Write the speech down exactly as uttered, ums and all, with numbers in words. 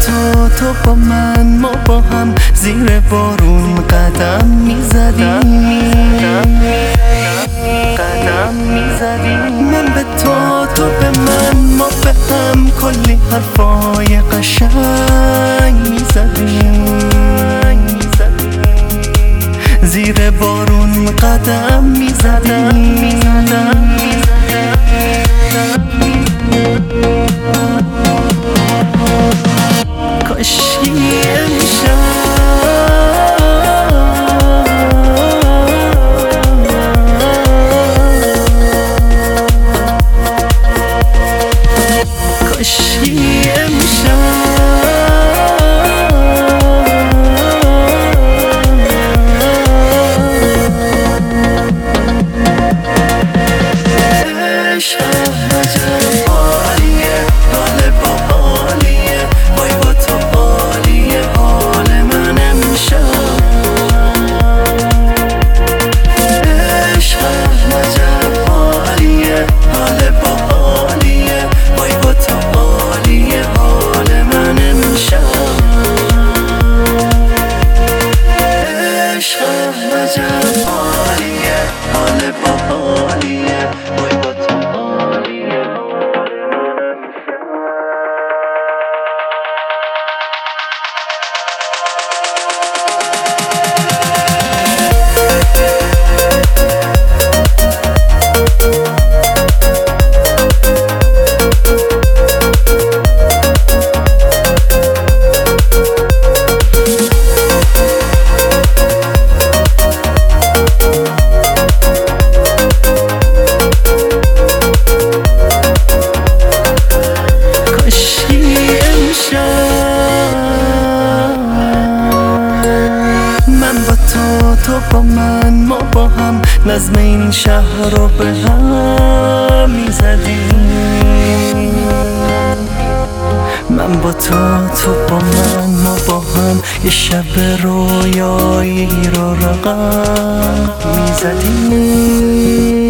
تو تو با من، ما با هم زیر بارون قدم میزدیم قدم میزدیم من به تو تو به من، ما به هم کلی حرفای قشنگ میزدیم زیر بارون قدم میزدیم کاشکی امشب کاشکی امشب تو با من، ما با هم نظم این شهر رو به هم میزدیم من با تو تو با من، ما با هم یه شب رویایی رو رقم میزدیم